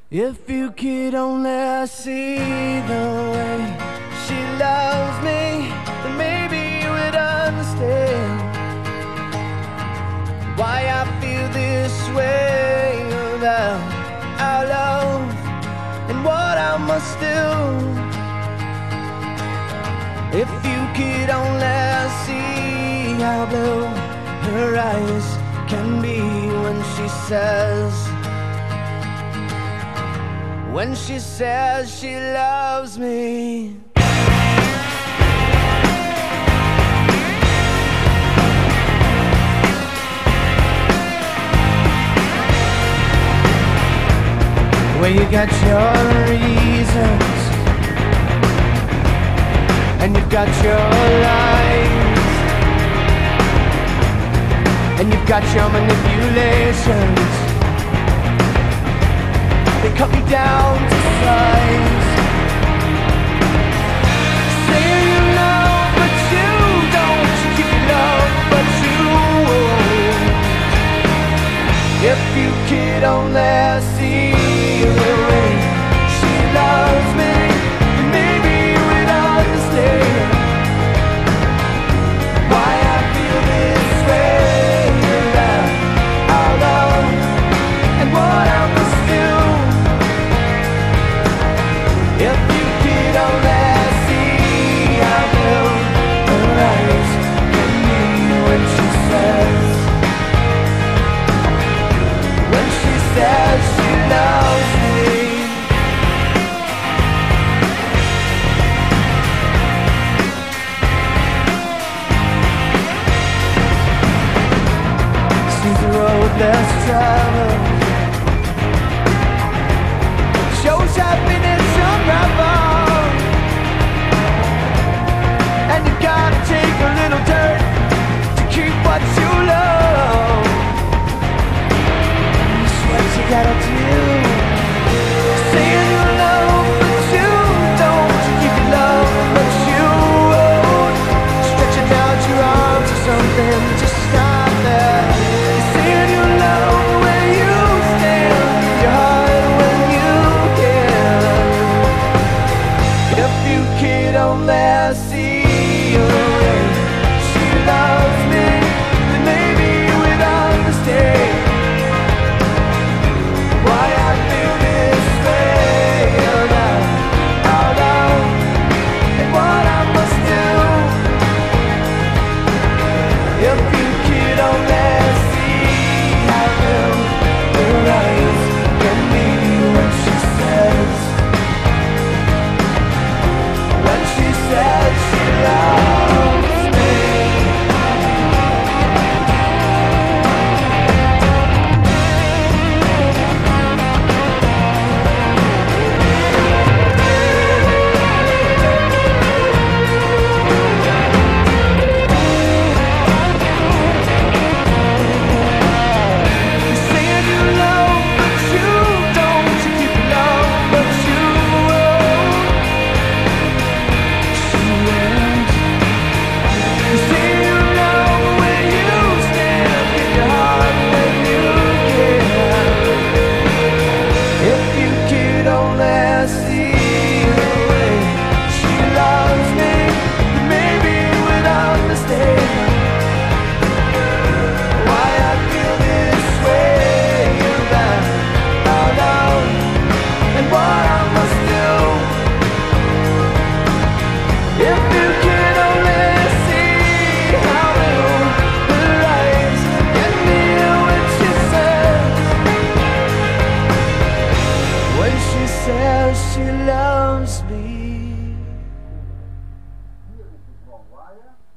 If you could only see the way she loves me, then maybe you would understand why I feel this way about our love and what I must do. If you could only see how blue her eyes can be when she says she loves me. Well, you got your reasons and you've got your lies and you've got your manipulations. They cut me down to size. Say you love, but you don't. You give me love, but you won't. If you could only see the way she loves me, maybe you would understand why I feel this way about our love and what I must do. If you could only see how blue her eyes can be when she says she loves me. Seems the road less traveled shows happiness unraveled, and you gotta take a little dirt to keep what you love. It's what you gotta do. Saying you love, but you don't. You give your love, but you won't. Stretching out your arms or something, just stop there. Saying you love where you stand, your heart when you can. If you could only see the way she loves me, then maybe you would understand why I feel this way about our love and what I must do. If you could only see how blue her eyes can be when she says she loves me. Saying you love, but you don't. You give love, but you won't. She won't. Say you love where you stand, in your heart when you can. If you could only see the way she loves me, then maybe you would understand why I feel this way about our love and what I must do. If you could only see how blue her eyes can be when she says she loves me. Why?